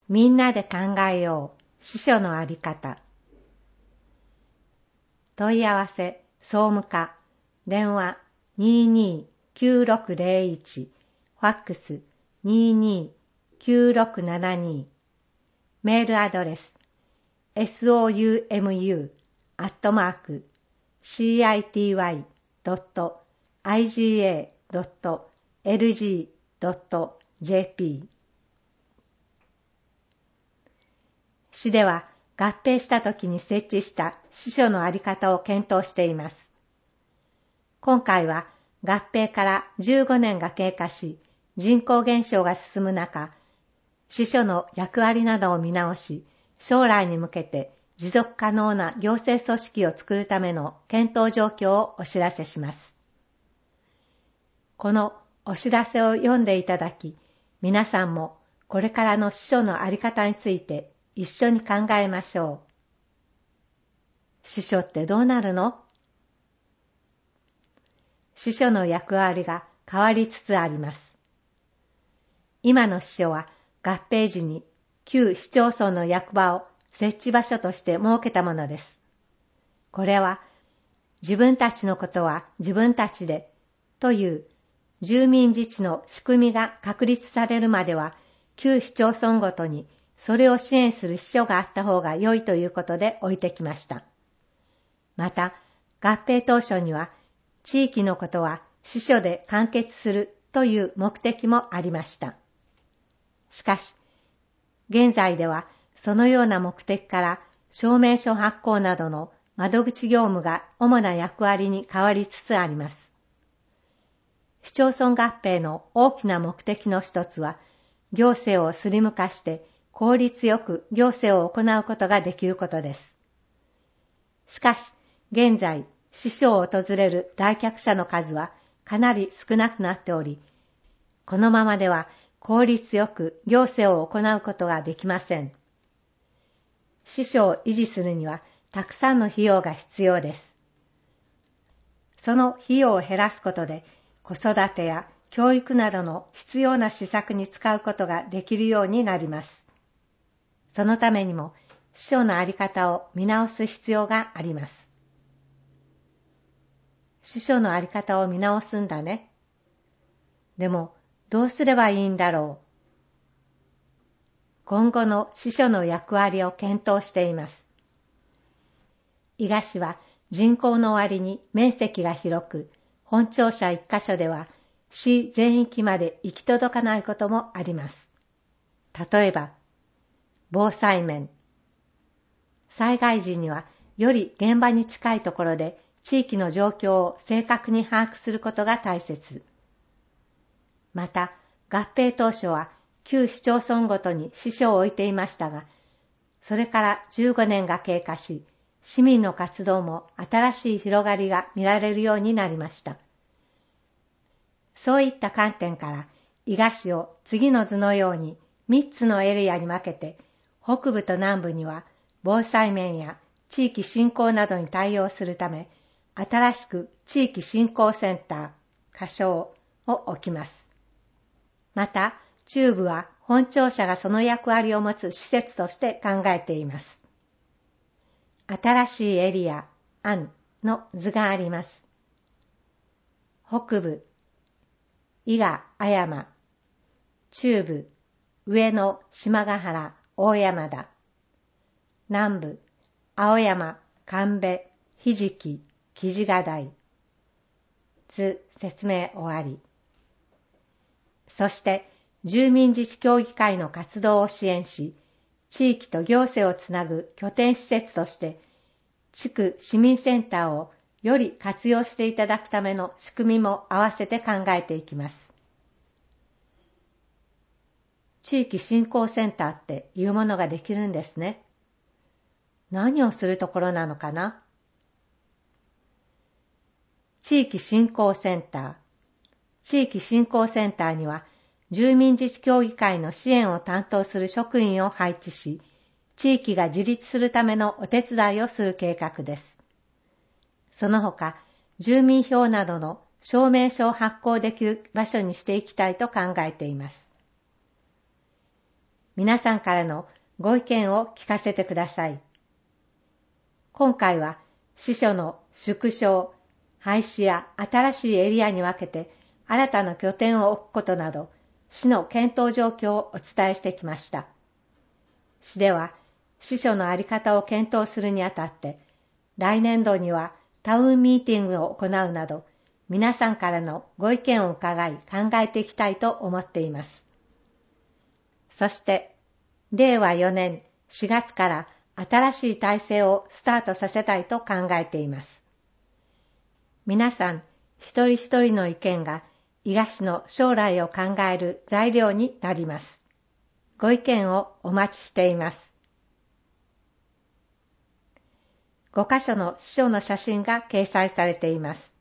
みんなで考えよう。司書のあり方。問い合わせ、総務課、電話22-9601、ファックス22-9672、メールアドレス、soumu.city.iga.lg.jp。市では合併したときに設置した司書のあり方を検討しています。今回は合併から15年が経過し、人口減少が進む中、司書の役割などを見直し、将来に向けて持続可能な行政組織を作るための検討状況をお知らせします。このお知らせを読んでいただき、皆さんもこれからの司書のあり方について一緒に考えましょう。司書ってどうなるの？司書の役割が変わりつつあります。今の司書は合併時に旧市町村の役場を設置場所として設けたものです。これは自分たちのことは自分たちでという住民自治の仕組みが確立されるまでは旧市町村ごとにそれを支援する司書があった方が良いということで置いてきました。また合併当初には地域のことは司書で完結するという目的もありました。しかし、現在ではそのような目的から証明書発行などの窓口業務が主な役割に変わりつつあります。市町村合併の大きな目的の一つは、行政をスリム化して効率よく行政を行うことができることです。しかし、現在、司書を訪れる来客者の数はかなり少なくなっており、このままでは効率よく行政を行うことができません。司書を維持するにはたくさんの費用が必要です。その費用を減らすことで子育てや教育などの必要な施策に使うことができるようになります。そのためにも司書のあり方を見直す必要があります。司書のあり方を見直すんだね。でもどうすればいいんだろう。今後の司書の役割を検討しています。伊賀市は人口の割に面積が広く、本庁舎一カ所では市全域まで行き届かないこともあります。例えば、防災面。災害時にはより現場に近いところで地域の状況を正確に把握することが大切。また、合併当初は旧市町村ごとに司書を置いていましたが、それから15年が経過し、市民の活動も新しい広がりが見られるようになりました。そういった観点から、伊賀市を次の図のように3つのエリアに分けて、北部と南部には防災面や地域振興などに対応するため、新しく地域振興センター、仮称を置きます。また、中部は本庁舎がその役割を持つ施設として考えています。新しいエリア、案の図があります。北部、伊賀、阿山。中部、上野、島ヶ原、大山田。南部、青山、神戸、ひじき、木地ヶ台。図説明終わり。そして、住民自治協議会の活動を支援し、地域と行政をつなぐ拠点施設として、地区市民センターをより活用していただくための仕組みも合わせて考えていきます。地域振興センターっていうものができるんですね。何をするところなのかな？地域振興センター。地域振興センターには、住民自治協議会の支援を担当する職員を配置し、地域が自立するためのお手伝いをする計画です。その他、住民票などの証明書を発行できる場所にしていきたいと考えています。 皆さんからのご意見を聞かせてください。今回は司書の縮小、廃止や新しいエリアに分けて新たな拠点を置くことなど、市の検討状況をお伝えしてきました。市では、司書の在り方を検討するにあたって、来年度にはタウンミーティングを行うなど、皆さんからのご意見を伺い考えていきたいと思っています。そして、令和4年4月から新しい体制をスタートさせたいと考えています。皆さん一人一人の意見が伊賀市の将来を考える材料になります。ご意見をお待ちしています。5カ所の司書の写真が掲載されています。